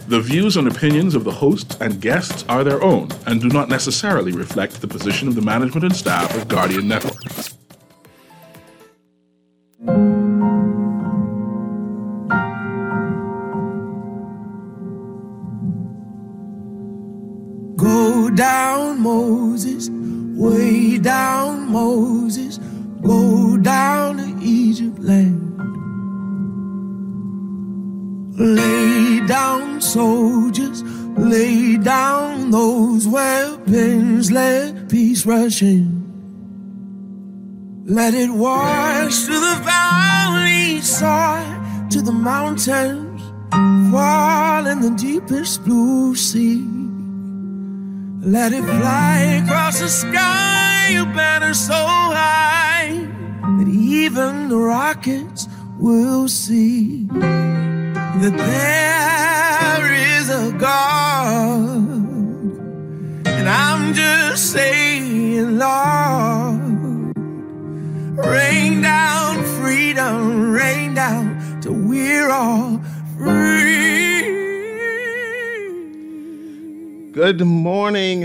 The views and opinions of the hosts and guests are their own and do not necessarily reflect the position of the management and staff of Guardian Network. Go down, Moses, way down, Moses, go down to Egypt land. Lay down, soldiers, lay down those weapons, let peace rush in. Let it wash through the valley side to the mountains, fall in the deepest blue sea. Let it fly across the sky, a banner so high that even the rockets will see that there is a God. And I'm just saying, Lord, rain down freedom, rain down till we're all free. Good morning.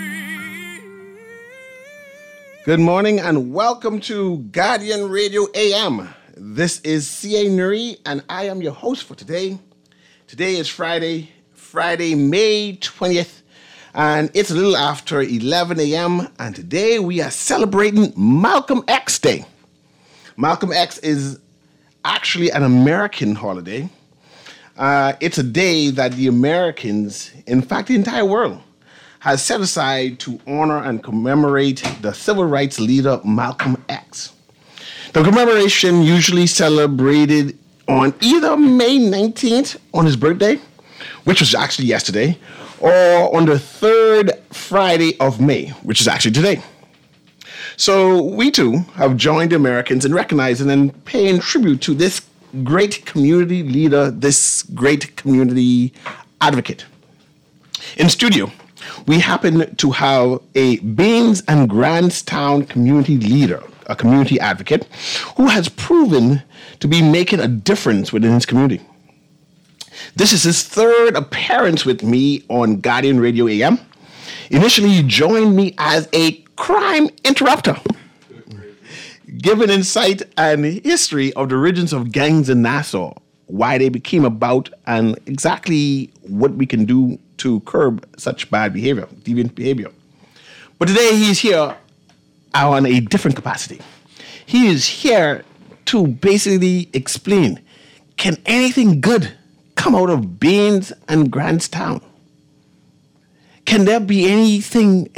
Good morning and welcome to Guardian Radio AM. This is C.A. Nuri and I am your host for today. Today is Friday, May 20th, and it's a little after 11 a.m. and today we are celebrating Malcolm X Day. Malcolm X is actually an American holiday. It's a day that the Americans, in fact the entire world, has set aside to honor and commemorate the civil rights leader Malcolm X. The commemoration usually celebrated on either May 19th on his birthday, which was actually yesterday, or on the third Friday of May, which is actually today. So we too have joined the Americans in recognizing and paying tribute to this great community leader, this great community advocate. In studio, we happen to have a Baines and Grantstown community leader, a community advocate, who has proven to be making a difference within his community. This is his third appearance with me on Guardian Radio AM. Initially, he joined me as a crime interrupter, giving insight and history of the origins of gangs in Nassau, why they became about, and exactly what we can do to curb such bad behavior, deviant behavior. But today he's here on a different capacity. He is here to basically explain, can anything good come out of Baines and Grantstown? Can there be anything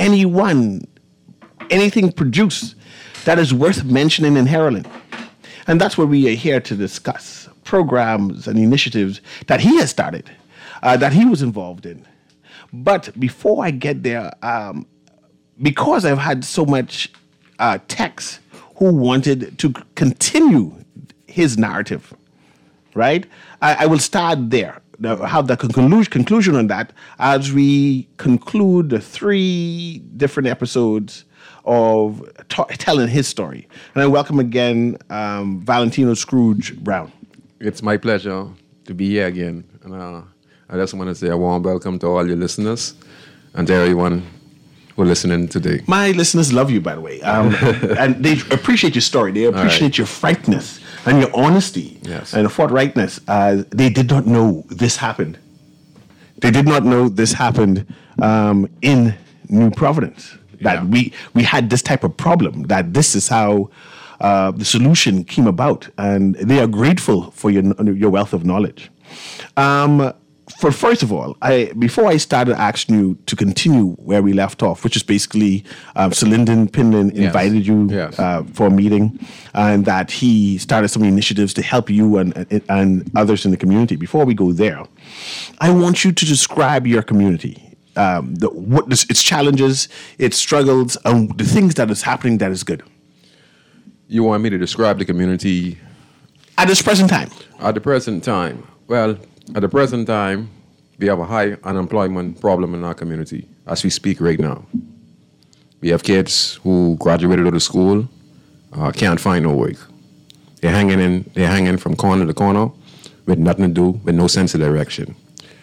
produced that is worth mentioning and heralding? And that's what we are here to discuss, programs and initiatives that he has started, that he was involved in. But before I get there, because I've had so much techs who wanted to continue his narrative, right? I will start there, have the conclusion on that as we conclude the 3 different episodes of telling his story. And I welcome again Valentino Scrooge Brown. It's my pleasure to be here again. And I just want to say a warm welcome to all your listeners and to everyone who are listening today. My listeners love you, by the way. And they appreciate your story. They appreciate your frankness and your honesty and forthrightness. They did not know this happened. They did not know this happened in New Providence. That we had this type of problem, that this is how the solution came about. And they are grateful for your wealth of knowledge. First of all, before I started asking you to continue where we left off, which is basically Sir Lyndon Pinlin invited you for a meeting, and that he started some initiatives to help you and others in the community. Before we go there, I want you to describe your community. Its challenges, its struggles, and the things that is happening that is good. You want me to describe the community? At this present time. At the present time. Well, at the present time, we have a high unemployment problem in our community as we speak right now. We have kids who graduated out of school, can't find no work. They're hanging from corner to corner with nothing to do, with no sense of direction.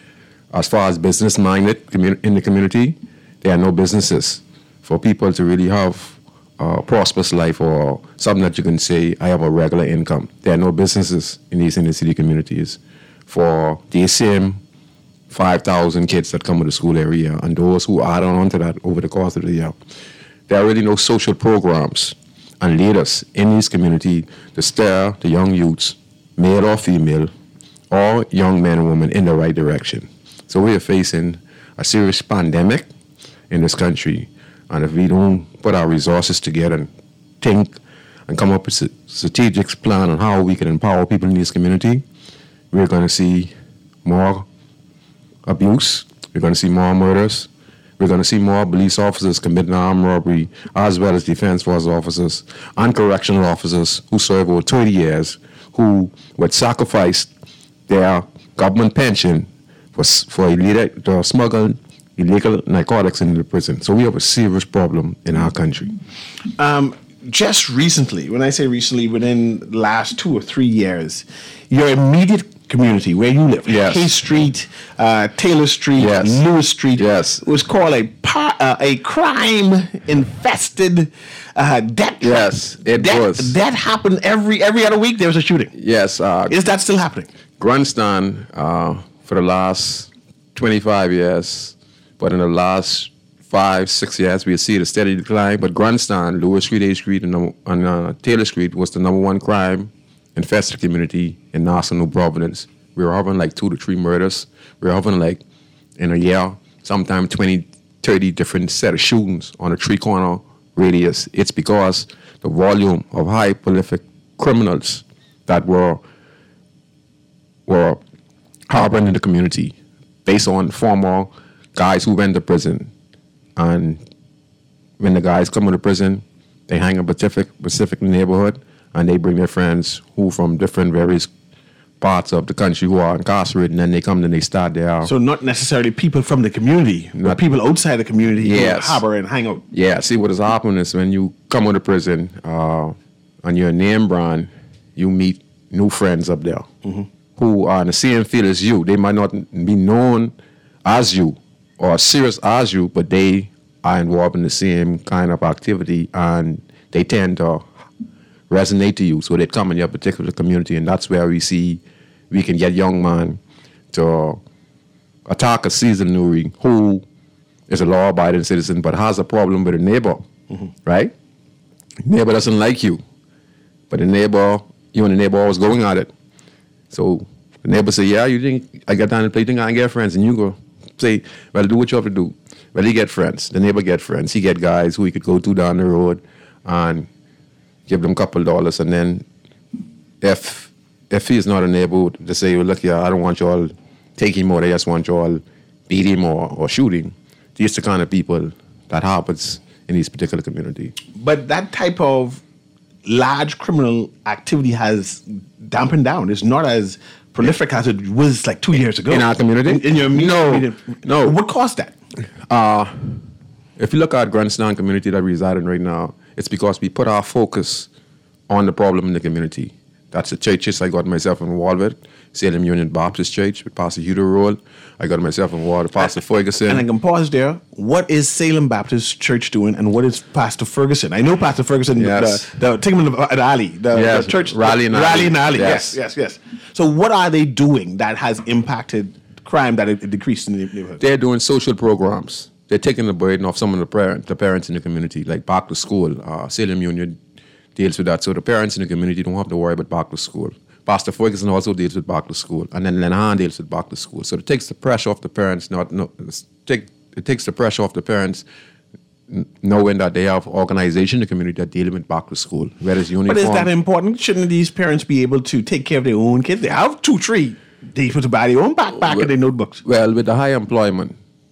as far as business-minded in the community, there are no businesses for people to really have a prosperous life or something that you can say, I have a regular income. There are no businesses in these inner city communities for the same 5,000 kids that come to the school every year and those who add on to that over the course of the year. There are really no social programs and leaders in these communities to steer the young youths, male or female, or young men and women in the right direction. So we are facing a serious pandemic in this country. And if we don't put our resources together and think and come up with a strategic plan on how we can empower people in this community, we're going to see more abuse, we're going to see more murders, we're going to see more police officers committing armed robbery, as well as defense force officers and correctional officers who serve over 20 years, who would sacrifice their government pension for smuggle illegal narcotics into the prison. So we have a serious problem in our country. Just recently, when I say recently, within the last 2 or 3 years, your immediate community where you live, yes. K Street, Taylor Street, yes. Lewis Street, yes. was called a crime-infested death. Yes, it was. That happened every other week. There was a shooting. Yes. Is that still happening? Grandstand, for the last 25 years, but in the last 5-6 years, we see the steady decline. But Grandstand, Lewis Street, A Street, and Taylor Street was the number one crime-infested community in Nassau, New Providence. We were having like 2 to 3 murders. We were having like, in a year, sometimes 20, 30 different set of shootings on a 3-corner radius. It's because the volume of high prolific criminals that were harboring in the community based on former guys who went to prison. And when the guys come to prison, they hang in a specific neighborhood, and they bring their friends who from different various parts of the country who are incarcerated, and then they come and they start there. So not necessarily people from the community, but people outside the community yes. who harbor and hang out. Yeah, see what has happened is when you come out of prison and you're a name brand, you meet new friends up there who are in the same field as you. They might not be known as you or as serious as you, but they are involved in the same kind of activity and they tend to resonate to you. So they come in your particular community, and that's where we see we can get young man to attack a seasoned Nuri who is a law-abiding citizen but has a problem with a neighbor, right? Neighbor doesn't like you, but you and the neighbor always going at it. So the neighbor say, yeah, you think I got down to play, you think I can get friends? And you go say, well, do what you have to do. Well, he get friends. The neighbor get friends. He get guys who he could go to down the road and give them a couple $, and then if he's not a neighbor, they say, well, look, yeah, I don't want you all take him out, I just want you all beat him or shoot him. These are the kind of people that happens in these particular community. But that type of large criminal activity has dampened down. It's not as prolific as it was like 2 years ago. In our community? In your immediate No. What caused that? If you look at Grandstand community that we reside in right now, it's because we put our focus on the problem in the community. That's the churches I got myself involved with. Salem Union Baptist Church with Pastor Hugh Roll. I got myself involved with Pastor Ferguson. And I can pause there. What is Salem Baptist Church doing, and what is Pastor Ferguson? I know Pastor Ferguson, yes. take him at the alley, the church. Rally in the Alley. Yes. So what are they doing that has impacted crime, that it decreased in the neighborhood? They're doing social programs. They're taking the burden off some of the parents in the community, like back to school. Salem Union deals with that. So the parents in the community don't have to worry about back to school. Pastor Ferguson also deals with back to school. And then Lenahan deals with back to school. So it takes the pressure off the parents. It takes the pressure off the parents knowing that they have organization in the community that dealing with back to school. Whereas uniform. But is that important? Shouldn't these parents be able to take care of their own kids? They have 2, 3. They put to buy their own backpack and their notebooks. Well, with the high employment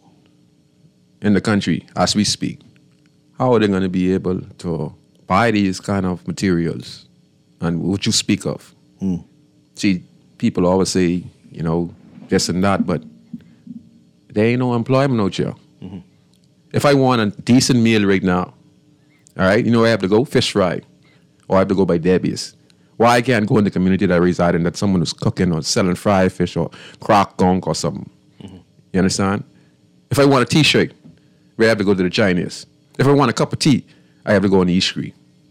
in the country as we speak, how are they going to be able to buy these kind of materials and what you speak of? See, people always say, this and that, but there ain't no employment out here. If I want a decent meal right now, all right, I have to go fish fry, or I have to go by Debbie's. Why I can't go in the community that I reside in, that someone who's cooking or selling fried fish or crack gunk or something? You understand? If I want a T-shirt, I have to go to the Chinese. If I want a cup of tea, I have to go on the East Street.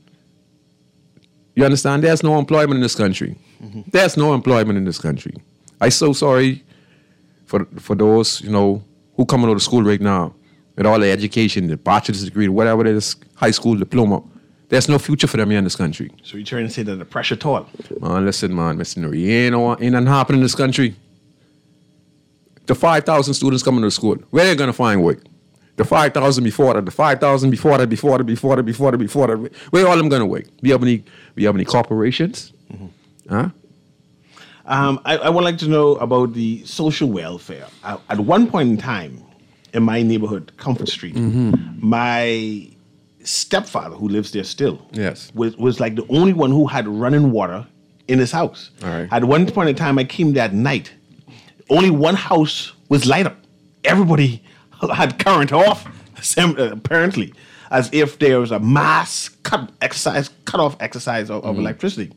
You understand? There's no employment in this country. There's no employment in this country. I'm so sorry for those, who coming out of school right now with all the education, the bachelor's degree, whatever it is, high school diploma. There's no future for them here in this country. So you're trying to say that the pressure tall? Man, listen, man, Mr. Nuri, ain't nothing happening in this country. The 5,000 students coming to school, where are they going to find work? The 5,000 before that, the 5,000 before that, where all them going to work? We have any corporations? Huh? I would like to know about the social welfare. At one point in time, in my neighborhood, Comfort Street, my stepfather, who lives there still, Yes. was like the only one who had running water in his house. All right. At one point in time, I came there at night. Only one house was light up. Everybody had current off, apparently, as if there was a mass cut off exercise of electricity.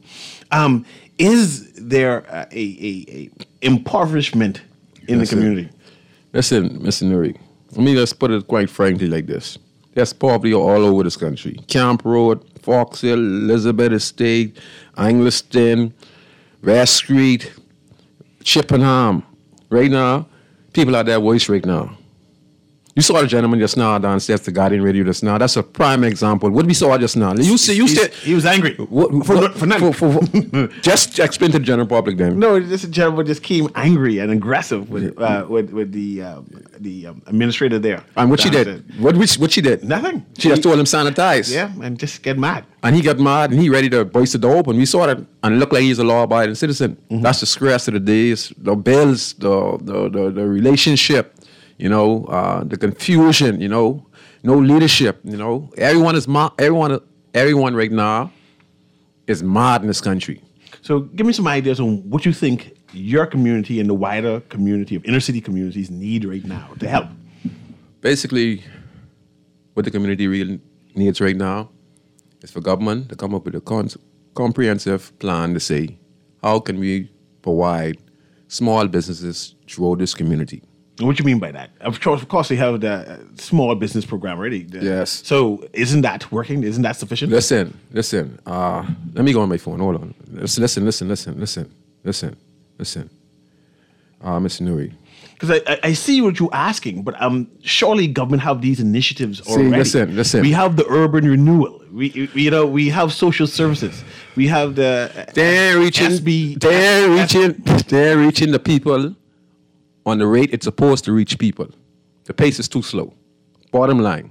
Is there a impoverishment in the community? Listen, Mr. Nuri, let me just put it quite frankly like this. There's poverty all over this country. Camp Road, Fox Hill, Elizabeth Estate, Angliston, West Street, Chippenham. Right now, people are their voice right now. You saw the gentleman just now downstairs, the Guardian Radio just now. That's a prime example. What we saw just now. You said He was angry. For nothing. Just explain to the general public then. No, this gentleman just came angry and aggressive with the administrator there. And what she did? What she did? Nothing. She just told him sanitize. Yeah, and just get mad. And he got mad and he ready to burst the door open. We saw that and it looked like he's a law-abiding citizen. That's the stress of the days, the bills, the relationship, the confusion, no leadership, Everyone is everyone right now is mad in this country. So give me some ideas on what you think your community and the wider community of inner city communities need right now to help. Basically, what the community really needs right now is for government to come up with a comprehensive plan to say, how can we provide small businesses throughout this community? What do you mean by that? Of course, they have the small business program already. Yes. So isn't that working? Isn't that sufficient? Listen. Let me go on my phone. Hold on. Listen. Mr. Nuri. Because I see what you're asking, but surely government have these initiatives already. Listen. We have the urban renewal. We have social services. We have the They're reaching the people on the rate it's supposed to reach people. The pace is too slow. Bottom line.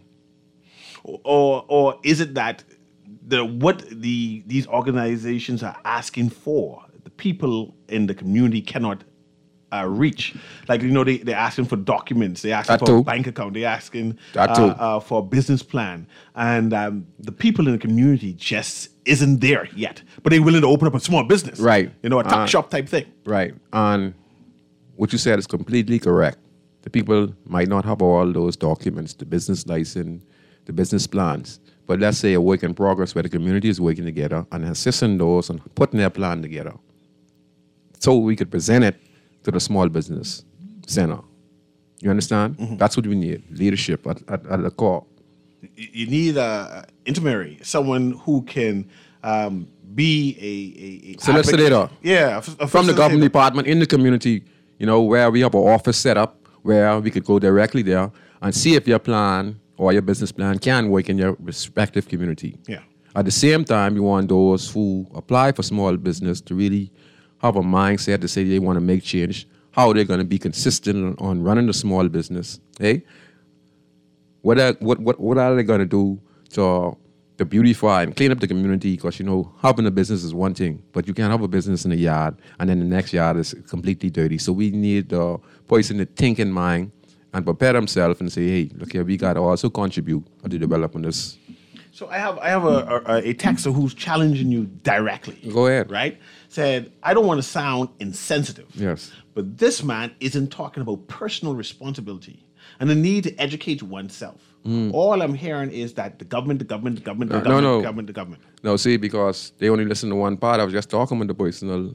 Or is it that these organizations are asking for, the people in the community cannot reach? Like, they're asking for documents, they're asking for a bank account, they're asking for a business plan. And the people in the community just isn't there yet. But they're willing to open up a small business. Right. A tuck shop type thing. Right. And what you said is completely correct. The people might not have all those documents, the business license, the business plans. But let's say a work in progress where the community is working together and assisting those and putting their plan together. So we could present it to the small business center. You understand? That's what we need, leadership at the core. You need an intermediary, someone who can be a solicitor. Yeah, from the government department in the community, where we have an office set up where we could go directly there and see if your plan or your business plan can work in your respective community. Yeah. At the same time, you want those who apply for small business to really have a mindset to say they want to make change, how they're going to be consistent on running a small business. Hey, what are they going to do to beautify and clean up the community? Because, having a business is one thing, but you can't have a business in a yard and then the next yard is completely dirty. So we need the person to think in mind and prepare themselves and say, hey, look here, we got to also contribute to developing this. So I have a texter who's challenging you directly. Go ahead. Right? Said, I don't want to sound insensitive. Yes. But this man isn't talking about personal responsibility and the need to educate oneself. All I'm hearing is that the government. No, see, because they only listen to one part. I was just talking with the personal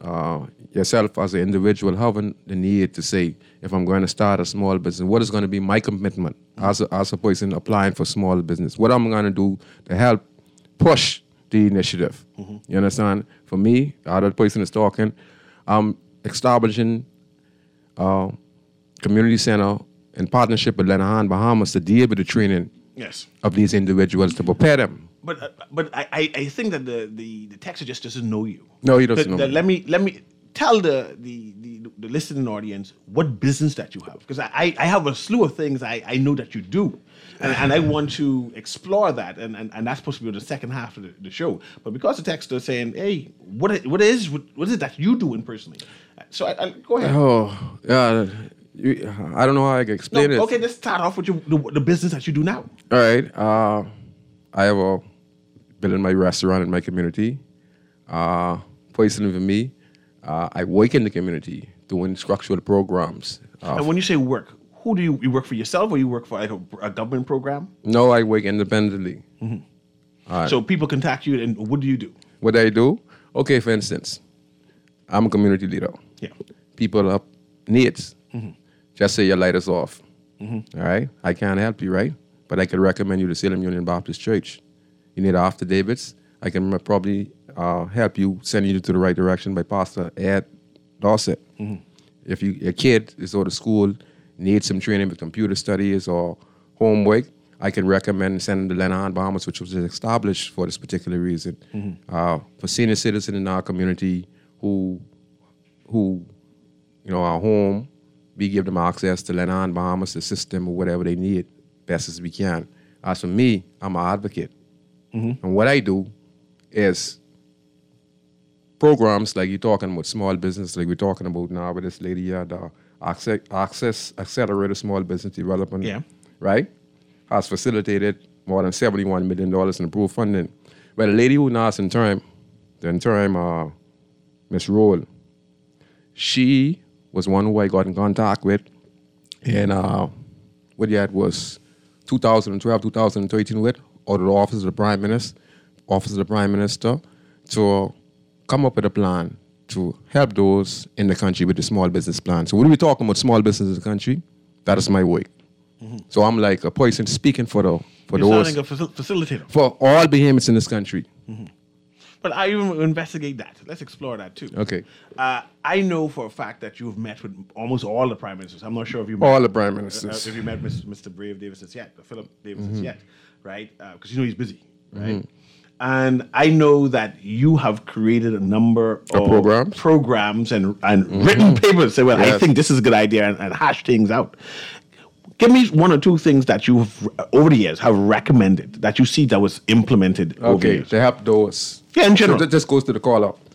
yourself as an individual having the need to say, if I'm going to start a small business, what is going to be my commitment as a person applying for small business? What am I going to do to help push the initiative? You understand? For me, the other person is talking, I'm establishing a community center in partnership with Lenahan, Bahamas to deal with the training Yes. of these individuals to prepare them. But I think that the texter just doesn't know you. No, he doesn't know me. Let me tell the listening audience what business that you have, because I have a slew of things I know that you do, and I want to explore that, and that's supposed to be the second half of the show. But because the texter is saying, hey, what is it that you do personally? So I go ahead. Oh, yeah. I don't know how I can explain it. Okay, let's start off with the business that you do now. All right. I have building my restaurant in my community. Personally for me, I work in the community doing structural programs. And when you say work, who do you work for yourself, or you work for like a government program? No, I work independently. So people contact you, and what do you do? What I do? Okay, for instance, I'm a community leader. Yeah. People have needs. Just say your light is off. All right? I can't help you, right? But I could recommend you to Salem Union Baptist Church. You need affidavits. I can probably help you, send you to the right direction by Pastor Ed Dorset. If your kid is out of school, needs some training with computer studies or homework, I can recommend sending to Lenahan, Bahamas, which was established for this particular reason. For senior citizens in our community who are home, we give them access to Lenahan, Bahamas, the system, or whatever they need, best as we can. As for me, I'm an advocate. And what I do is programs like you're talking about small business, like we're talking about now with this lady here, the Access Accelerated Small Business Development, right? Has facilitated more than $71 million in approved funding. But the lady who now is in term, Miss Roll, she was one who I got in contact with, and what that was 2012, 2013 with, out of the Office of the Prime Minister, to come up with a plan to help those in the country with the small business plan. So when we talking about small business in the country, that is my work. So I'm like a person speaking for You're those, sounding a facilitator. for all behemoths in this country. But I even investigate that. Let's explore that too. Okay. I know for a fact that you've met with almost all the prime ministers. I'm not sure if you met, All the prime ministers. if you met Mr. Brave Davis yet, Philip Davis yet, right? Because you know he's busy, right? And I know that you have created a number of programs and written papers. Say, well, I think this is a good idea, and hash things out. Give me one or two things that you've over the years have recommended that you see that was implemented over the Okay, years. to help those. Yeah, in general. So that just goes to the call up.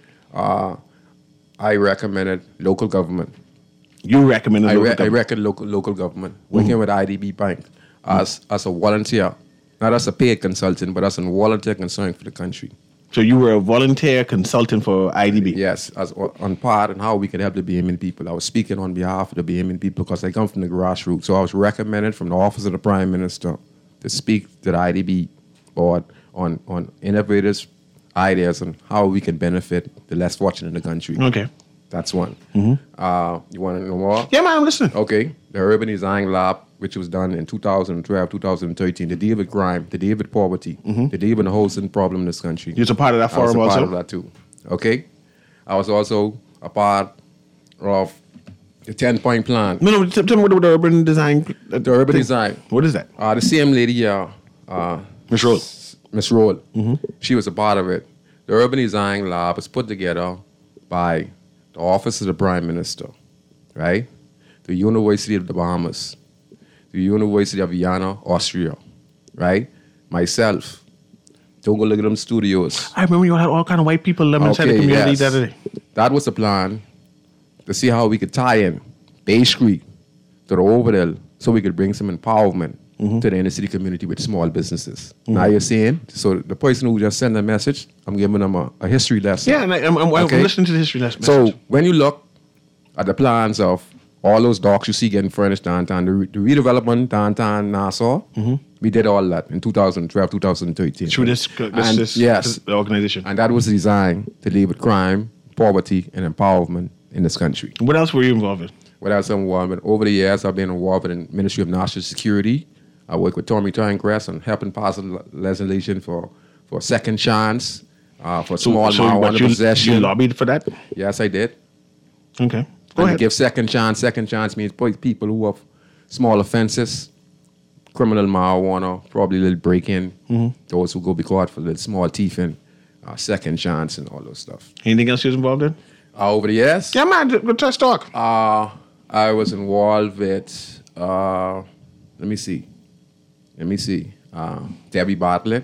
I recommended local government. You recommended I local government. recommend local government, working with IDB Bank as a volunteer, not as a paid consultant, but as a volunteer concern for the country. So you were a volunteer consultant for IDB. Yes, as on part and how we could help the Bahamian people. I was speaking on behalf of the Bahamian people because I come from the grassroots. So I was recommended from the Office of the Prime Minister to speak to the IDB board on innovative ideas on how we can benefit the less fortunate in the country. Okay. That's one. You want to know more? Yeah, man, I'm listening. Okay. The Urban Design Lab, which was done in 2012, 2013, to deal with crime, to deal with poverty, to deal with the housing problem in this country. You're a part of that I was forum a part also? of that too. Okay. I was also a part of the 10-point plan. No, tell me what the urban design. The urban design. What is that? The same lady here, Miss Roll. Miss Roll, she was a part of it. The Urban Design Lab was put together by the Office of the Prime Minister, right? The University of the Bahamas, the University of Vienna, Austria, right? Myself. Don't go look at them studios. I remember you had all kind of white people living inside the community the other day. That was the plan, to see how we could tie in Bay Street to the Overdale so we could bring some empowerment to the inner city community with small businesses. Now you're seeing, so the person who just sent a message, I'm giving them a history lesson. Yeah, and I'm listening to the history lesson. So when you look at the plans of all those docks you see getting furnished downtown, the redevelopment downtown Nassau, we did all that in 2012, 2013. through this yes, organization. and that was designed to deal with crime, poverty and empowerment in this country. What else were you involved in? What else I'm involved in? Over the years, I've been involved in the Ministry of National Security. I work with Tommy Turnquest on helping pass legislation for second chance, for small marijuana possession. You lobbied for that? Yes, I did. Okay. Go And ahead. give second chance. Second chance means people who have small offenses, criminal marijuana, probably a little break-in. Those who go be caught for little small thieving, second chance and all those stuff. Anything else you was involved in? Over the years, Yeah, man. Let's talk. I was involved with, let me see, Debbie Bartlett,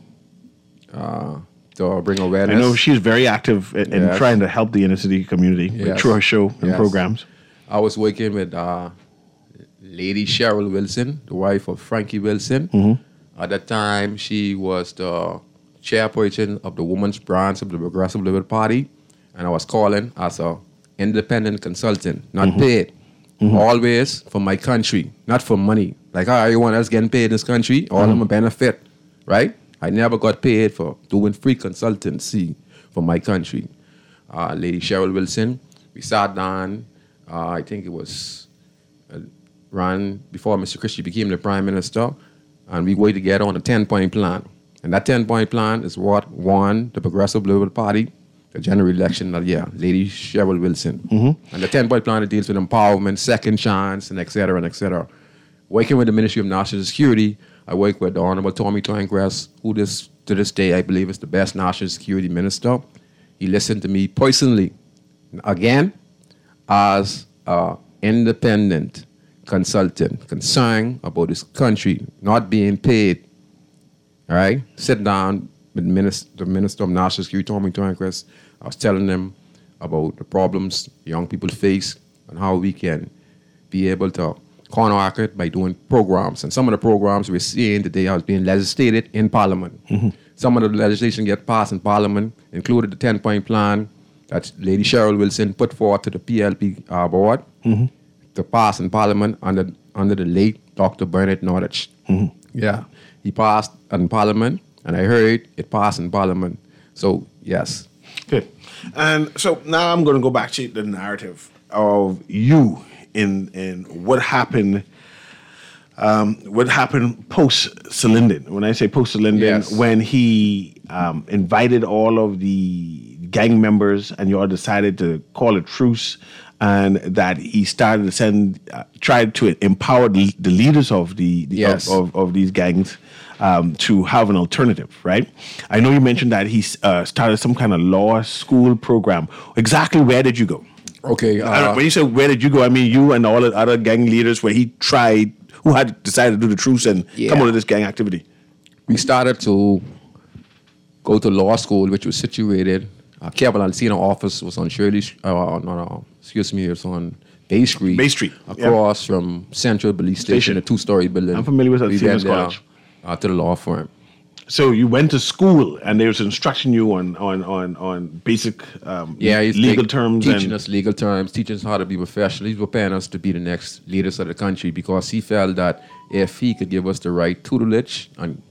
to bring awareness. I know she's very active in Yes. trying to help the inner city community Yes. through her show and Yes. programs. I was working with Lady Cheryl Wilson, the wife of Frankie Wilson. At that time, she was the chairperson of the women's branch of the Progressive Liberal Party, and I was calling as a independent consultant, not paid. Always for my country, not for money. Like how everyone else getting paid in this country, all of them a benefit, right? I never got paid for doing free consultancy for my country. Lady Cheryl Wilson, we sat down, I think it was run before Mr. Christie became the Prime Minister, and we worked together on a 10-point plan. And that 10-point plan is what won the Progressive Liberal Party, the general election that year, Lady Cheryl Wilson. And the 10-point plan, it deals with empowerment, second chance, and et cetera, and et cetera. Working with the Ministry of National Security, I work with the Honorable Tommy Turnquest, who to this day I believe is the best national security minister. He listened to me personally, again, as an independent consultant concerned about this country not being paid. All right? Sit down with the Minister of National Security, Tommy Turnquest. I was telling them about the problems young people face and how we can be able to counteract it by doing programs. And some of the programs we're seeing today are being legislated in Parliament. Some of the legislation get passed in Parliament, included the 10-point plan that Lady Cheryl Wilson put forward to the PLP board to pass in Parliament under the late Dr. Bernard Nordich. Yeah, he passed in Parliament, and I heard it passed in Parliament. So, yes. Good. And so now I'm going to go back to the narrative of you in what happened post Salinden. When I say post Salinden, Yes. when he invited all of the gang members and you all decided to call a truce, and that he started to tried to empower the leaders of Yes. of these gangs to have an alternative, right? I know you mentioned that he started some kind of law school program. Exactly where did you go? Okay. When you say where did you go, I mean you and all the other gang leaders where he tried, who had decided to do the truce and come out of this gang activity. We started to go to law school, which was situated, Cable Alcina office was on Shirley, it was on Bay Street. Bay Street, Across from Central Police Station, a 2-story building. I'm familiar with that, We Stevens went College. there, to the law firm. So you went to school and they was instructing you on basic He's legal terms teaching and us legal terms, teaching us how to be professional. He's preparing us to be the next leaders of the country because he felt that if he could give us the right tutelage and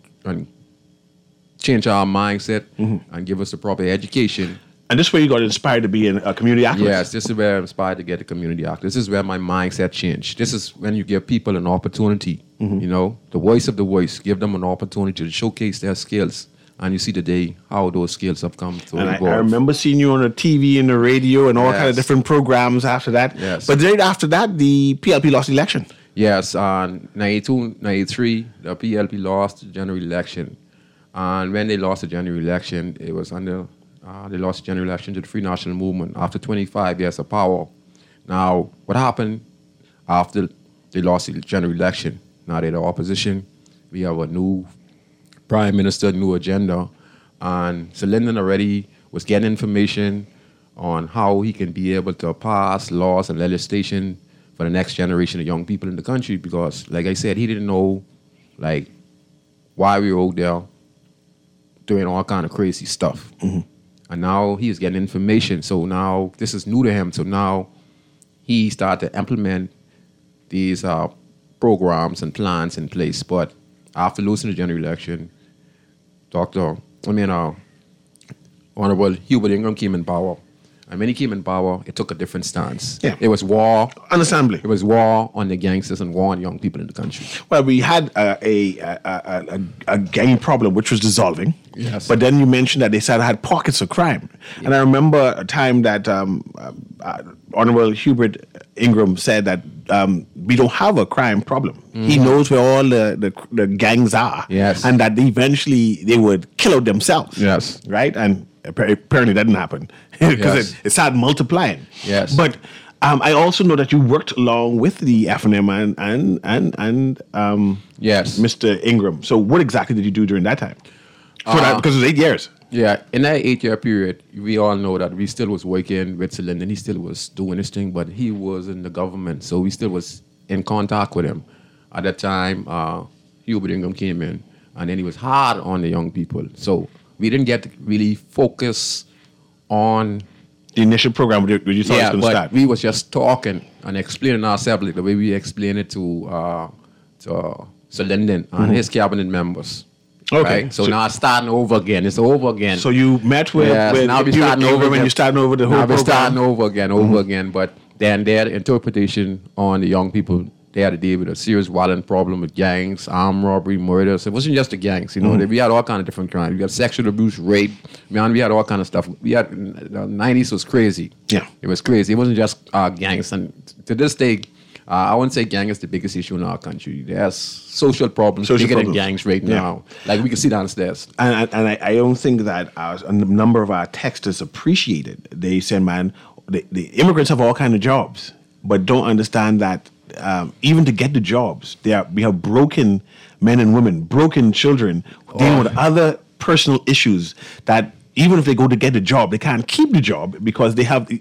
change our mindset and give us the proper education. And this way you got inspired to be a community activist. Yes, this is where I'm inspired to get a community activist. This is where my mindset changed. This is when you give people an opportunity, the voice of the voice, give them an opportunity to showcase their skills. And you see today how those skills have come to And evolve. I remember seeing you on the TV and the radio and all kind of Yes. different programs after that. Yes. But right after that, the PLP lost the election. Yes, 92, 93, the PLP lost the general election. And when they lost the general election, it was they lost the general election to the Free National Movement after 25 years of power. Now, what happened after they lost the general election? Now they're the opposition. We have a new prime minister, new agenda. And so Lyndon already was getting information on how he can be able to pass laws and legislation for the next generation of young people in the country because, like I said, he didn't know, why we were out there doing all kind of crazy stuff. And now he's getting information. So now this is new to him. So now he started to implement these programs and plans in place. But after losing the general election, Honorable Hubert Ingram came in power. And when he came in power, it took a different stance. Yeah. It was war. Understandably. It was war on the gangsters and war on young people in the country. Well, we had a gang problem which was dissolving. Yes. But then you mentioned that they said had pockets of crime. Yeah. And I remember a time that Honorable Hubert Ingram said that we don't have a crime problem. Mm-hmm. He knows where all the gangs are. Yes. And that eventually they would kill out themselves. Yes. Right? And apparently that didn't happen because it started multiplying. Yes. But I also know that you worked along with the FNM and yes, Mr. Ingram. So what exactly did you do during that time? Because it was 8 years. Yeah, in that 8-year period, we all know that we still was working with Celine and he still was doing his thing, but he was in the government, so we still was in contact with him. At that time, Hubert Ingram came in, and then he was hard on the young people. So we didn't get to really focus on the initial program where you thought it was going to start. We was just talking and explaining ourselves like the way we explained it to Celine and his cabinet members. Okay. Right? So now it's starting over again. It's over again. So you met with now we're starting over when you're starting over the whole program? Now we're starting over again. But then their interpretation on the young people, they had to deal with a serious violent problem with gangs, armed robbery, murders. It wasn't just the gangs, you know. We had all kind of different crimes. We had sexual abuse, rape. Man, we had all kind of stuff. We had the 90s was crazy. Yeah. It was crazy. It wasn't just gangs. And to this day, I wouldn't say gang is the biggest issue in our country. There's social problems bigger than gangs right now. Like we can see downstairs. And I don't think that a number of our texters appreciate it. They say, man, the immigrants have all kinds of jobs, but don't understand that even to get the jobs, we have broken men and women, broken children, dealing with other personal issues that even if they go to get a job, they can't keep the job because they have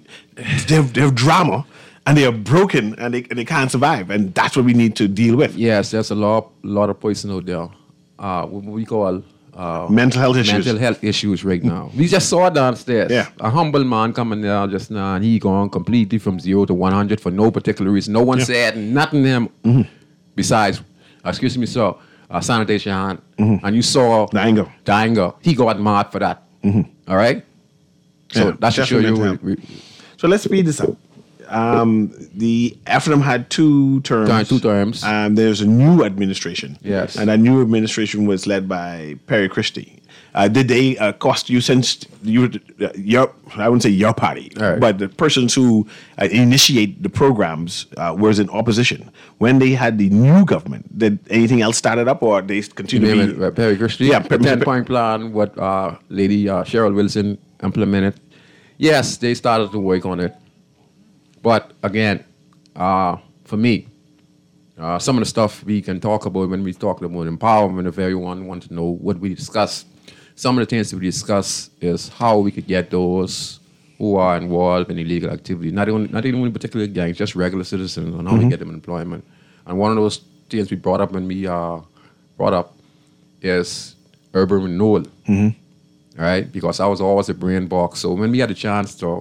drama. And they are broken and they can't survive. And that's what we need to deal with. Yes, there's a lot of poison out there. What we call mental health issues. Mental health issues right now. We just saw it downstairs. Yeah. A humble man coming down just now, and he gone completely from 0 to 100 for no particular reason. No one said nothing to him besides, excuse me, sir, sanitation hand. And you saw the anger. He got mad for that. All right? So that should show you. So let's speed this up. The FNM had 2 terms. 2 terms. There's a new administration. Yes. And that new administration was led by Perry Christie. Did they cost you, since you, I wouldn't say your party, but the persons who initiate the programs was in opposition. When they had the new government, did anything else started up or they continue to be? Perry Christie? Yeah. The 10-point plan, what Lady Cheryl Wilson implemented. Yes, they started to work on it. But again, for me, some of the stuff we can talk about when we talk about empowerment, if everyone wants to know what we discuss, some of the things that we discuss is how we could get those who are involved in illegal activity, not even particular gangs, just regular citizens, and how we get them employment. And one of those things we brought up when we brought up is urban renewal, right? Because I was always a brain box. So when we had a chance to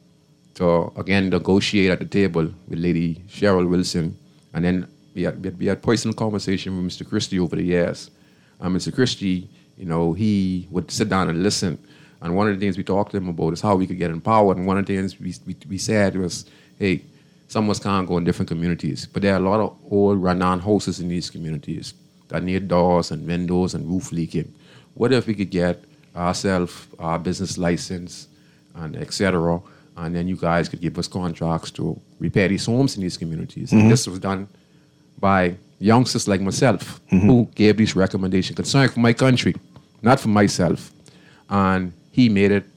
again negotiate at the table with Lady Cheryl Wilson, and then we had personal conversation with Mr. Christie over the years. And Mr. Christie, you know, he would sit down and listen. And one of the things we talked to him about is how we could get empowered. And one of the things we said was, hey, some of us can't go in different communities, but there are a lot of old run-down houses in these communities that need doors and windows and roof leaking. What if we could get ourselves our business license and etc., and then you guys could give us contracts to repair these homes in these communities. And this was done by youngsters like myself who gave these recommendations concern for my country, not for myself. And he made it.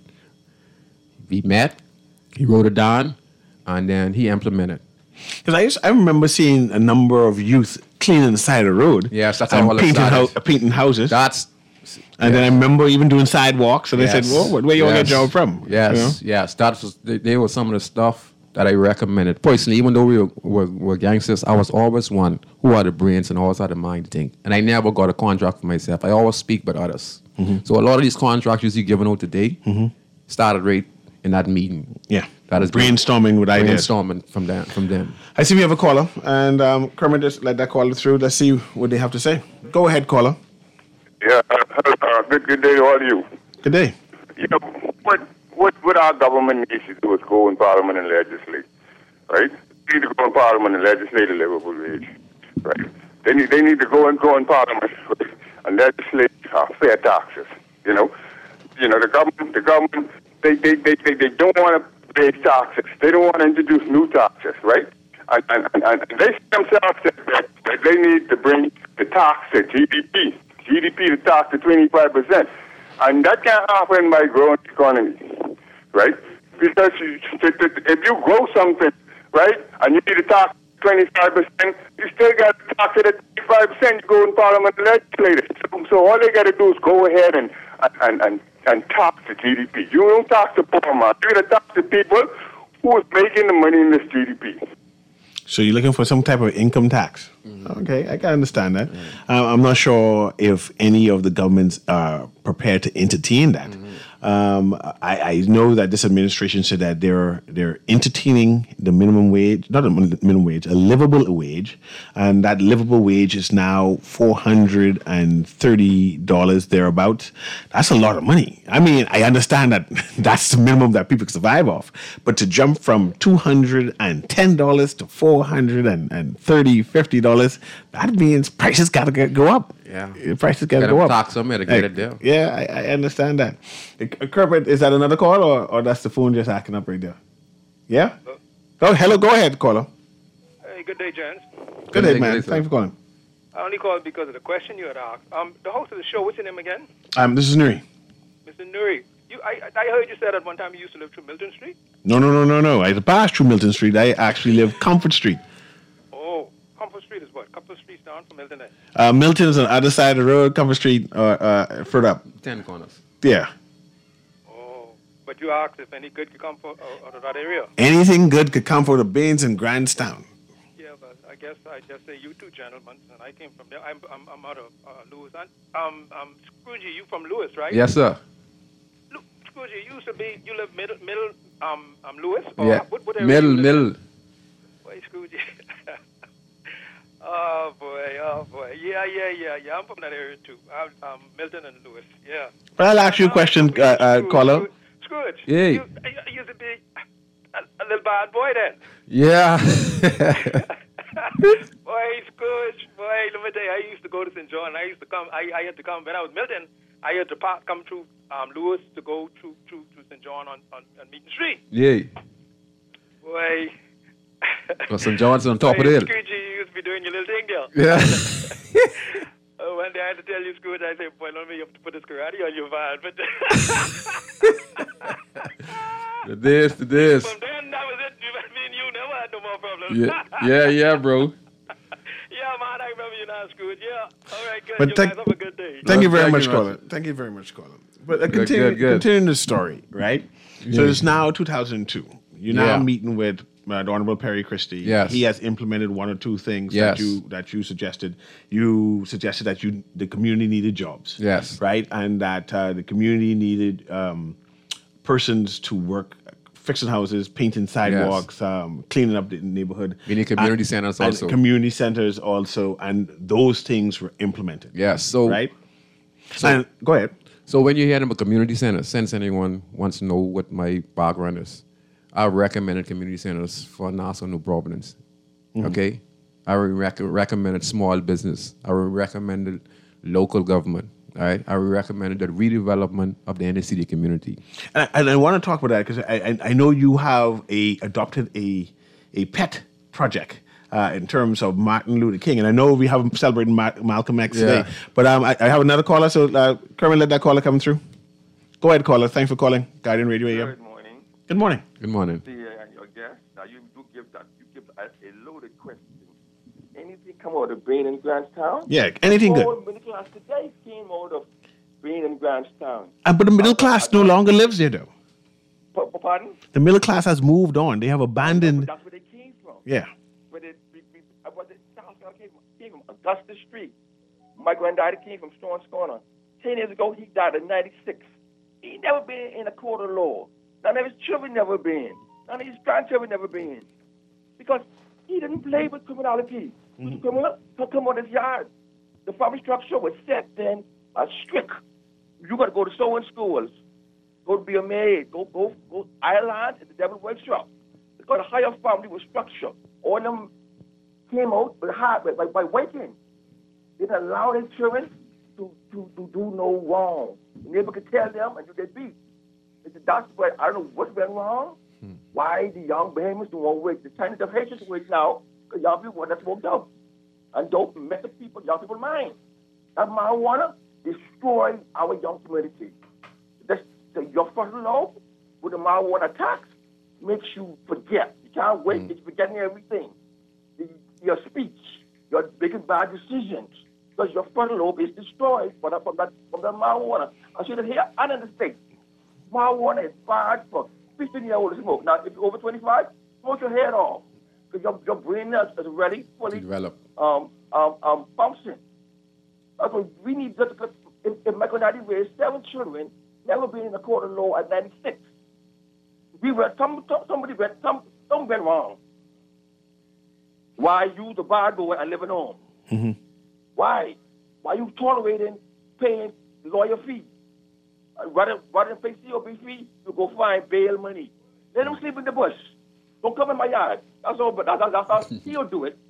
We met, he wrote it down, and then he implemented. Because I remember seeing a number of youth cleaning the side of the road. Yes, that's how all it started. Painting houses. And then I remember even doing sidewalks, and they said, "Whoa, where you all get your job from?" Yes, yes. They were some of the stuff that I recommended. Personally, even though we were gangsters, I was always one who had the brains and always had the mind to think. And I never got a contract for myself. I always speak with others. So a lot of these contracts you see given out today started right in that meeting. Yeah. That is brainstorming with ideas. Brainstorming from them. I see we have a caller, and Kermit, just let that caller through. Let's see what they have to say. Go ahead, caller. Yeah, good day to all of you. Good day. You know, what our government needs to do is go in Parliament and legislate, right? They need to go in Parliament and legislate a livable wage, right? They need to go in Parliament and legislate fair taxes. You know, the government, they don't want to raise taxes. They don't want to introduce new taxes, right? And they themselves said that they need to bring the tax to GDP the tax to 25%. And that can't happen by growing the economy, right? Because if you grow something, right, and you need to tax 25%, you still got to tax it at 25%. You go in Parliament and legislate it. So all they got to do is go ahead and tax the GDP. You don't tax the poor man. You got to tax the people who is making the money in this GDP. So you're looking for some type of income tax. Mm-hmm. Okay, I can understand that. Mm-hmm. I'm not sure if any of the governments are prepared to entertain that. Mm-hmm. I know that this administration said that they're entertaining the minimum wage, not a minimum wage, a livable wage, and that livable wage is now $430 thereabouts. That's a lot of money. I mean, I understand that that's the minimum that people can survive off, but to jump from $210 to $430, $50, that means prices got to go up. Yeah, prices got to go up. Tax them to get it down. Yeah, I understand that. Kermit, is that another call or that's the phone just acting up right there? Yeah? Hello, go ahead, caller. Hey, good day, gents. Good day, man. Thanks for calling. I only called because of the question you had asked. The host of the show, what's your name again? This is Nuri. Mr. Nuri, I heard you said at one time you used to live through Milton Street? No. I passed through Milton Street. I actually live Comfort Street. Oh, Comfort Street is what? Comfort Street's down from Milton. Milton is on the other side of the road. Comfort Street, further up. 10 corners. Yeah. Oh, but you asked if any good could come out of that area. Anything good could come from the Baines and Grandstown. Yeah, but I guess I just say you two gentlemen, and I came from there. I'm out of Lewis. Scroogey, you from Lewis, right? Yes, sir. Look, Scroogey, you live middle Lewis? Or yeah, what middle. Boy, Scroogey. Oh boy. Yeah. I'm from that area too. Milton and Lewis. Yeah. Well, I'll ask you a question, caller. Scrooge. Yeah. You used to be a little bad boy then. Yeah. Boy, Scrooge. Boy, let me tell you, I used to go to St. John. I had to come when I was Milton. I had to come through Lewis to go to St. John on Meeting Street. Yeah. Boy. Well, St. John's on top of it. Scrooge, you used to be doing your little thing there. Yeah. One day I had to tell you, Scrooge, I said, boy, let me have to put this karate on your van. But the this. From then, that was it. Me and you never had no more problems. Yeah, bro. Yeah, man, I remember you now, Scrooge. Yeah. All right, good. But you guys have a good day. Thank you very much, caller. Thank you very much, caller. But continuing the story, right? Yeah. So it's now 2002. You're now meeting with the Honorable Perry Christie. Yes. He has implemented one or two things that you suggested. You suggested that the community needed jobs. Yes. Right? And that the community needed persons to work fixing houses, painting sidewalks, cleaning up the neighborhood. We need community centers also. Community centers also. And those things were implemented. Yes. So, right? So, go ahead. So when you hear them a community center, since anyone wants to know what my background is, I recommended community centers for Nassau New Providence. Mm-hmm. Okay? I recommended small business. I recommended local government. All right? I recommended the redevelopment of the inner city community. And I want to talk about that because I know you have adopted a pet project in terms of Martin Luther King. And I know we haven't celebrated Malcolm X today. But I have another caller, so Kermit, let that caller come through. Go ahead, caller. Thanks for calling. Guardian Radio AM. Good morning. Good morning. Good morning. See, your guest, now you give us a loaded question. Anything come out of Bain and Grantstown? Yeah, anything good. The middle class today came out of Bain and Grantstown. But the middle class no longer lives there, though. Pardon? The middle class has moved on. They have abandoned. That's where they came from. Yeah. Where the town came from Augusta Street. My granddaddy came from Stone's Corner. 10 years ago, he died in 96. He never been in a court of law. None of his children never been. None of his grandchildren never been. Because he didn't play with criminality. Mm-hmm. Criminal come on his yard. The family structure was set then strict. You got to go to sewing schools. Go be a maid. Go Ireland at the Devil Workshop. It's got a higher family with structure. All them came out with by waking. They didn't allow their children to do no wrong. The neighbor could tell them and you get beat. That's why I don't know what's went wrong. Why the young behemoths don't want to wait. The Chinese of Haitians wait now because young people want to smoke dope. And dope mess up young people's minds. That marijuana destroy our young community. Your first law with the marijuana tax makes you forget. You can't wait. You're forgetting everything. Your speech, your making bad decisions. Because your frontal lobe is destroyed from the marijuana. I see that here and in the States. Marijuana is bad for 15-year-olds to smoke. Now, if you're over 25, smoke your head off. Because your brain is ready, fully developed, function. That's why we need just if Michael Daddy raised 7 children, never been in a court of law at 96. Something went wrong. Why use the bad boy and living on? Mm-hmm. Why? Why you tolerating paying lawyer fees? Rather than pay COB fee, you go find bail money. Let them sleep in the bush. Don't come in my yard. That's all. But that's how he'll do it.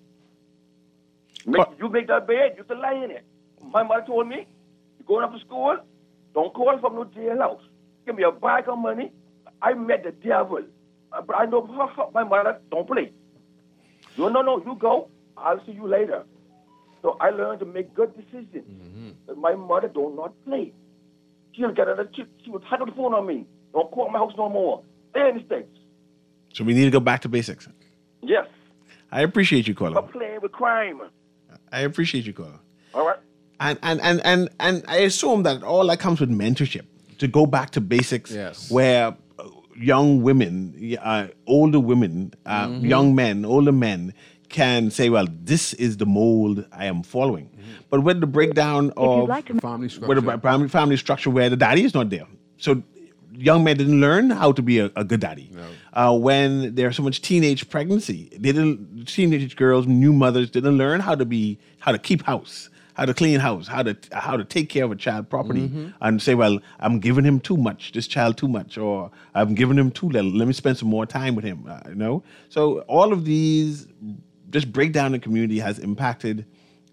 You make that bed, you can lie in it. My mother told me, you're going up to school, don't call from no jailhouse. Give me a bag of money. I met the devil. But I know my mother don't play. No, you go. I'll see you later. So I learned to make good decisions. Mm-hmm. My mother do not play. She'll get her. She would hang the phone on me. Don't call my house no more. Stay in the States. So we need to go back to basics. Yes. I appreciate you, caller. Stop playing with crime. I appreciate you, caller. All right. And I assume that all that comes with mentorship. To go back to basics, yes. Where young women, older women, young men, older men can say, well, this is the mold I am following. Mm-hmm. But with the breakdown of family structure where the daddy is not there. So young men didn't learn how to be a good daddy. No. When there's so much teenage pregnancy, teenage girls, new mothers didn't learn how to keep house, how to clean house, how to take care of a child properly, and say, well, I'm giving him too much, this child too much, or I'm giving him too little. Let me spend some more time with him. So all of these, this breakdown in community has impacted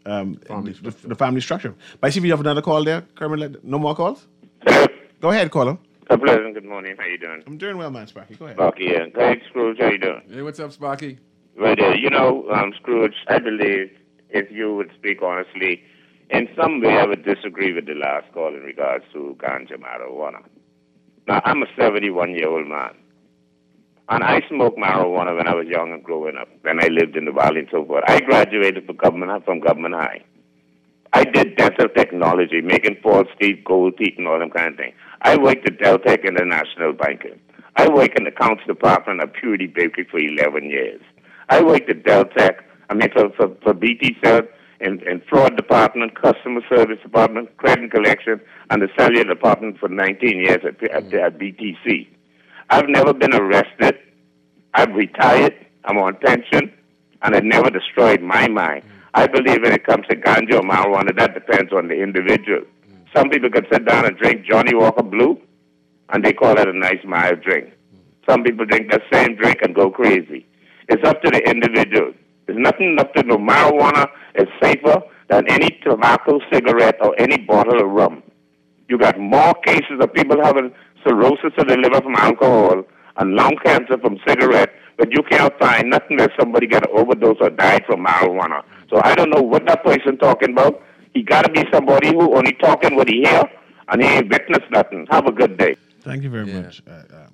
the family structure. But I see if you have another call there, Kermit. No more calls. Go ahead, caller. A pleasant good morning. How you doing? I'm doing well, man, Sparky. Go ahead. Sparky, yeah. Hey, Scrooge, how you doing? Hey, what's up, Sparky? Right, Scrooge, I believe if you would speak honestly, in some way I would disagree with the last call in regards to ganja marijuana. Now, I'm a 71-year-old man, and I smoked marijuana when I was young and growing up, when I lived in the valley and so forth. I graduated from Government High. I did dental technology, making false teeth, gold teeth, and all them kind of things. I worked at Deltec International Banking. I worked in the accounts department of Purity Bakery for 11 years. I worked at Deltec, for BT Cell, in fraud department, customer service department, credit collection, and the cellular department for 19 years at BTC. I've never been arrested. I've retired. I'm on pension, and it never destroyed my mind. I believe when it comes to ganja or marijuana, that depends on the individual. Some people can sit down and drink Johnny Walker Blue, and they call it a nice mild drink. Some people drink that same drink and go crazy. It's up to the individual. There's nothing up to no marijuana is safer than any tobacco, cigarette, or any bottle of rum. You got more cases of people having cirrhosis of the liver from alcohol and lung cancer from cigarette, but you can't find nothing that somebody got an overdose or died from marijuana. So I don't know what that person talking about. He got to be somebody who only talking what he hear, and he ain't witnessed nothing. Have a good day. Thank you very much,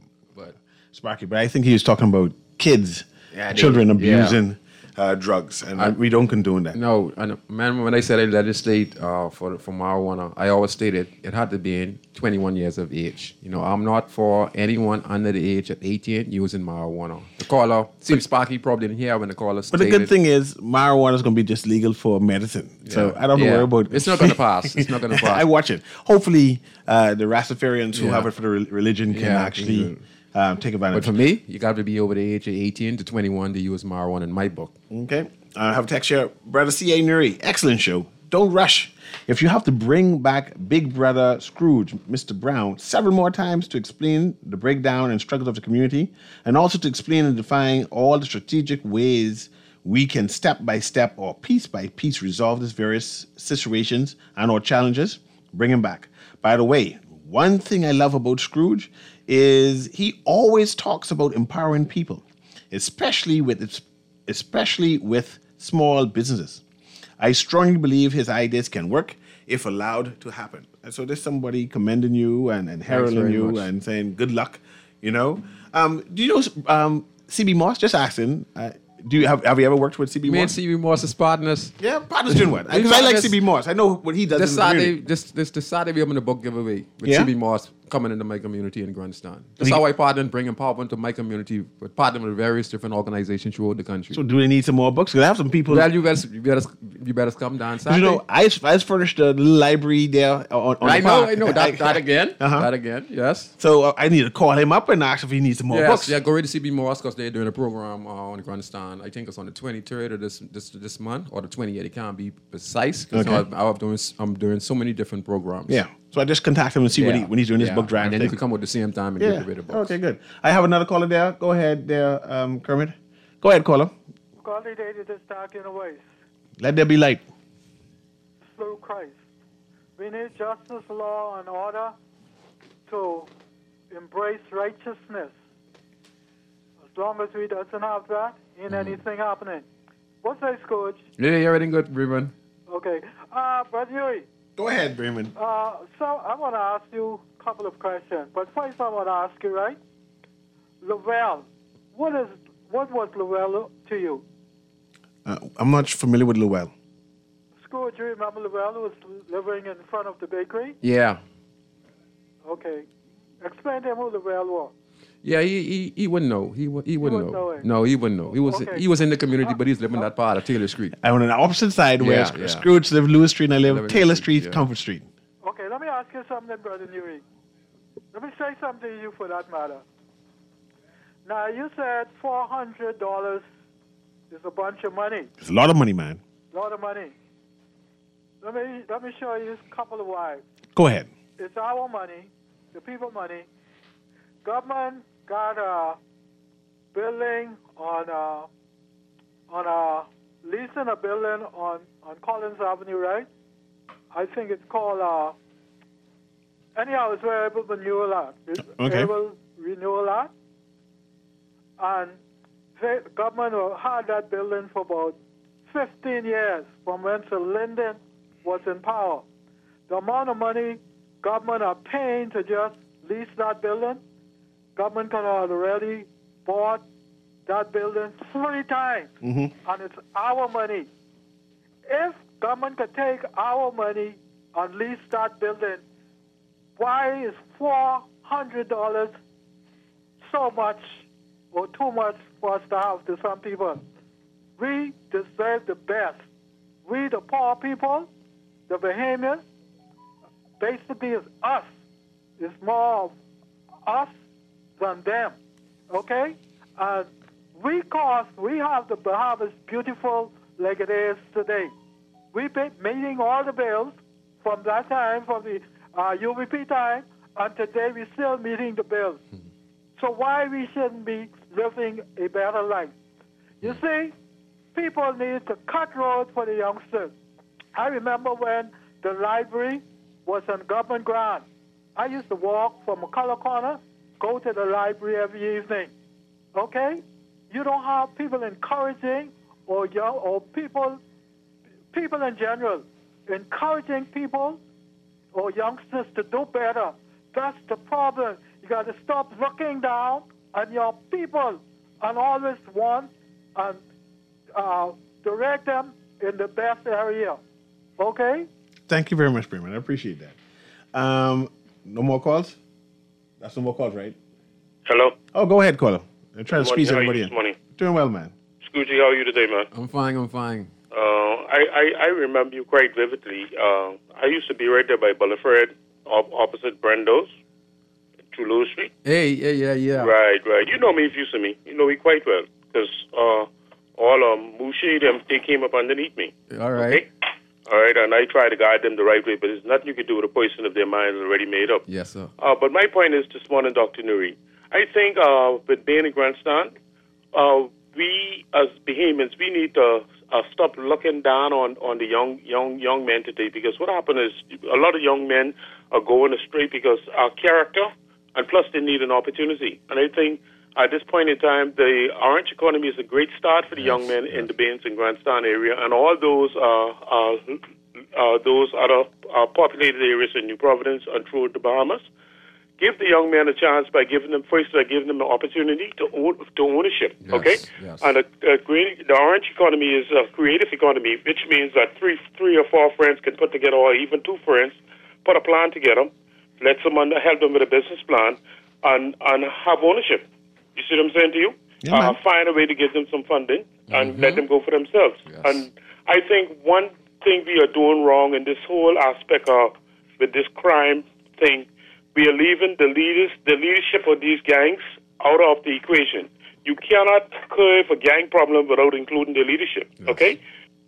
Sparky. But I think he was talking about kids, children abusing drugs, and we don't condone that. No, and man, when I said I legislate for marijuana, I always stated it had to be in 21 years of age. I'm not for anyone under the age of 18 using marijuana. The caller, seems Sparky probably didn't hear when the caller stated. But the good thing is, marijuana is going to be just legal for medicine. Yeah. So I don't worry about it. It's not going to pass. It's not going to pass. I watch it. Hopefully, the Rastafarians who have it for the religion can actually take advantage. But for me, you got to be over the age of 18 to 21 to use marijuana in my book. Okay. I have a text here. Brother C.A. Nuri, excellent show. Don't rush. If you have to bring back Big Brother Scrooge, Mr. Brown, several more times to explain the breakdown and struggles of the community, and also to explain and define all the strategic ways we can step by step or piece by piece resolve these various situations and or challenges, bring him back. By the way, one thing I love about Scrooge is he always talks about empowering people, especially with small businesses. I strongly believe his ideas can work if allowed to happen. And so there's somebody commending you and heralding you much. and saying good luck, you know. Do you know CB Moss? Just asking. Do you have you ever worked with CB Me and Moss? CB Moss is partners. Yeah, partners doing what? Because I like CB Moss. I know what he does This in the Saturday, community. this Saturday we're having a book giveaway with Yeah? CB Moss coming into my community in Grandstand. That's how I partner and bring empowerment to my community, but partner with various different organizations throughout the country. So do they need some more books? Because I have some people. well, you better come down you Saturday. know, I furnished a little library there on I the know, park. I know. That again. Uh-huh. That again, yes. So I need to call him up and ask if he needs some more Yes, books. yeah, go read the CB Moss because they're doing a program on Grandstand. I think it's on the 23rd of this month or the 28th. It can't be precise because Okay. I'm doing so many different programs. Yeah. So I just contact him and see when he's doing his book drive And then thing. you can come at the same time and Yeah. give away the books. Okay, good. I have another caller there. Go ahead there, Kermit. Go ahead, caller. Consolidated this dark in a ways Let there be light. through Christ. We need justice, law, and order to embrace righteousness. As long as we doesn't have that, ain't anything happening. What's that, Scrooge? Yeah, everything good, Bremen. Okay. Brother Huey, Go ahead, Bremen. so I want to ask you a couple of questions. But first I want to ask you, right? Lavelle. What was Lavelle to you? I'm not familiar with Llewell. Scrooge, you remember Lavelle who was living in front of the bakery? Yeah. Okay. Explain to him who Lavelle was. Yeah, he wouldn't know. He wouldn't wouldn't know. know it. No, he wouldn't know. Okay. He was in the community, but he's living that part of Taylor Street. I'm on the opposite side where Yeah. Scrooge lived Lewis Street and I live Living Taylor Street, Street, yeah. Comfort Street. Okay, let me ask you something, Brother Newey. Let me say something to you for that matter. Now, you said $400 is a bunch of money, It's a lot of money, man. a lot of money. Let me show you a couple of why. Go ahead. It's our money, the people money. Government got a building on leasing a building on Collins Avenue, right? I think it's called, anyhow, it's variable renewal lot. It's Okay. variable renewal lot. And the government had that building for about 15 years from when Sir Lyndon was in power. The amount of money government are paying to just lease that building, government can already bought that building 3 times, and it's our money. If government could take our money and lease that building, why is $400 so much or too much for us to have to some people? We deserve the best. We, the poor people, the behemoths, basically it's us. It's more of us than them, okay? And we have the Bahamas beautiful like it is today. We've been meeting all the bills from that time, from the UVP time, and today we're still meeting the bills. So why we shouldn't be living a better life? You see, people need to cut roads for the youngsters. I remember when the library was on government ground. I used to walk from McCullough Corner, go to the library every evening. Okay? You don't have people encouraging or people in general encouraging people or youngsters to do better. That's the problem. You got to stop looking down on your people and always want and direct them in the best area. Okay? Thank you very much, Bremen. I appreciate that. No more calls? That's no more calls, right? Hello. Oh, go ahead, caller. I'm trying to squeeze How are you everybody this in. morning? Doing well, man. Scoochie, how are you today, man? I'm fine. I remember you quite vividly. I used to be right there by Bullifred, opposite Brendo's, to Lewis Street. Hey, yeah. Right. You know me if you see me. You know me quite well. Because all Mouché, they came up underneath me. All right. Okay? all right, and I try to guide them the right way, but there's nothing you can do with a person if their mind is already made up. Yes, sir. But my point is this morning, Dr. Nuri, I think with being in Grandstand, we as Bahamians, we need to stop looking down on the young men today, because what happened is a lot of young men are going astray because our character, and plus they need an opportunity. And I think at this point in time, the orange economy is a great start for the young men in the Baines and Grandstand area, and all those other populated areas in New Providence and through the Bahamas. Give the young men a chance by giving them an opportunity to ownership. Yes, okay, yes. And the orange economy is a creative economy, which means that three or four friends can put together, or even two friends, put a plan together, let someone help them with a business plan, and have ownership. You see what I'm saying to you? Yeah, find a way to give them some funding and let them go for themselves. Yes. And I think one thing we are doing wrong in this whole aspect of with this crime thing, we are leaving the leadership of these gangs out of the equation. You cannot curb a gang problem without including the leadership. Yes. Okay?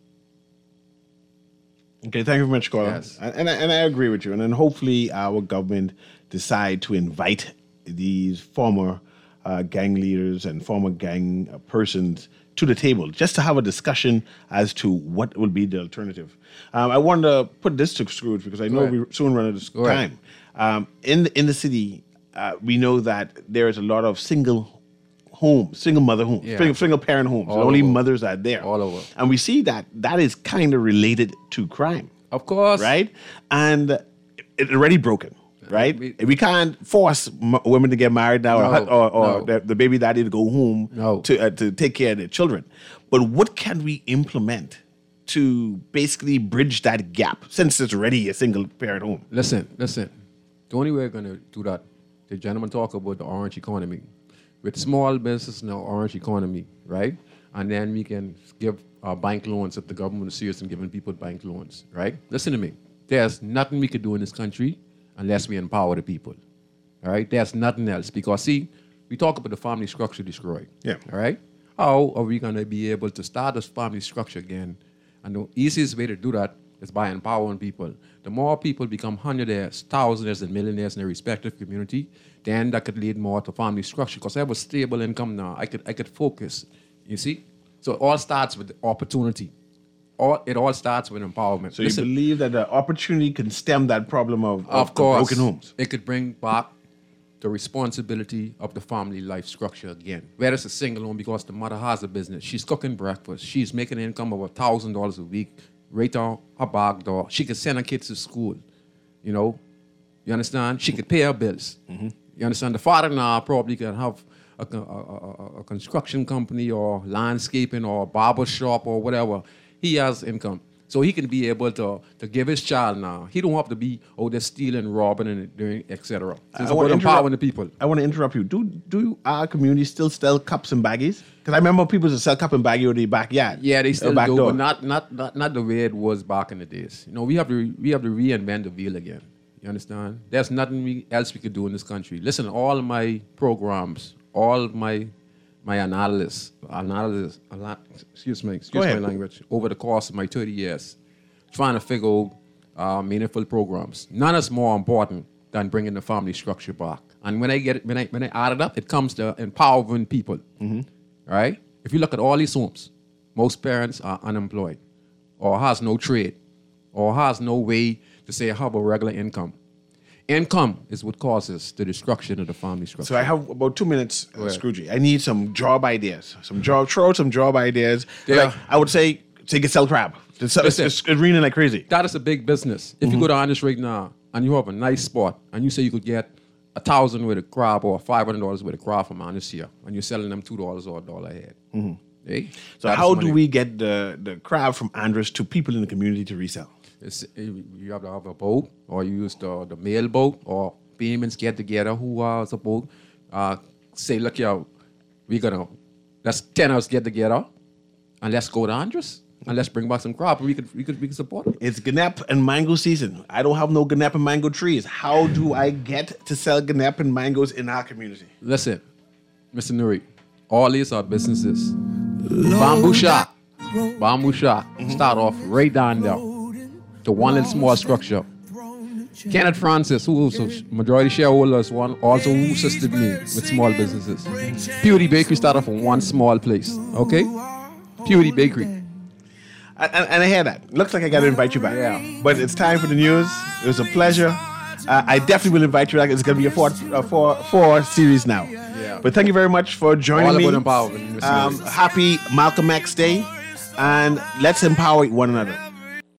Okay, thank you very much, Carla. Yes. And I agree with you. And then hopefully our government decide to invite these former gang leaders and former gang persons to the table just to have a discussion as to what will be the alternative. I want to put this to Scrooge because I know we soon run out of time. In the city, we know that there is a lot of single mother homes, single parent homes. Only mothers are there. All over. And we see that is kind of related to crime. Of course. Right? And it's already broken. Right? We can't force women to get married now or the baby daddy to go home to take care of their children. But what can we implement to basically bridge that gap since it's already a single parent home? Listen. The only way we're going to do that, the gentleman talk about the orange economy. With small business in the orange economy, right? And then we can give bank loans if the government is serious in giving people bank loans, right? Listen to me. There's nothing we could do in this country unless we empower the people. All right? There's nothing else. Because, see, we talk about the family structure destroyed. Yeah. All right? How are we going to be able to start this family structure again? And the easiest way to do that is by empowering people. The more people become hundreds, thousands, and millionaires in their respective community, then that could lead more to family structure. Because I have a stable income now. I could focus. You see? So it all starts with opportunity. It all starts with empowerment. So you believe that the opportunity can stem that problem of broken homes? It could bring back the responsibility of the family life structure again. Whether it's a single home because the mother has a business, she's cooking breakfast, she's making an income of $1,000 a week, right on her back door. She could send her kids to school. You understand? She could pay her bills. Mm-hmm. You understand? The father now probably can have a construction company or landscaping or a barber shop or whatever. He has income. So he can be able to give his child now. He don't have to be, they're stealing, robbing, and doing, etc. So it's about empowering the people. I want to interrupt you. Do our community still sell cups and baggies? Because I remember people used to sell cup and baggie in the backyard. Yeah, they still do, door. but not the way it was back in the days. We have to reinvent the wheel again. You understand? There's nothing else we could do in this country. Listen, all my programs, all my analysis, excuse my language, over the course of my 30 years, trying to figure out meaningful programs. None is more important than bringing the family structure back. And when I add it up, it comes to empowering people. Mm-hmm. Right? If you look at all these homes, most parents are unemployed, or has no trade, or has no way to say have a regular income. Income is what causes the destruction of the family structure. So I have about 2 minutes, Scroogey. I need some job ideas. Throw out some job ideas. Yeah. Like I would say you can sell crab. It's raining like crazy. That is a big business. If you go to Honest right now and you have a nice spot and you say you could get $1,000 with a crab or $500 with a crab from Honest here, and you're selling them $2 or $1 a head. Mm-hmm. Hey? So how do we get the crab from Andres to people in the community to resell? You have to have a boat, or you use the mail boat, or payments get together who has a boat. Say, look, let's 10 of us get together, and let's go to Andres, and let's bring back some crop, and we could support it. It's Ganap and mango season. I don't have no Ganap and mango trees. How do I get to sell Ganap and mangoes in our community? Listen, Mr. Nuri, all these are businesses. Bamboo Shop. Start off right down there. to one little small structure. Kenneth Francis, who also majority shareholders, also who assisted me with small businesses. Purity Bakery started from one small place, okay? Purity Bakery. And I hear that. Looks like I got to invite you back. Yeah. But it's time for the news. It was a pleasure. I definitely will invite you back. It's going to be a four series now. Yeah. But thank you very much for joining me. All about empowerment. Happy Malcolm X Day. And let's empower one another.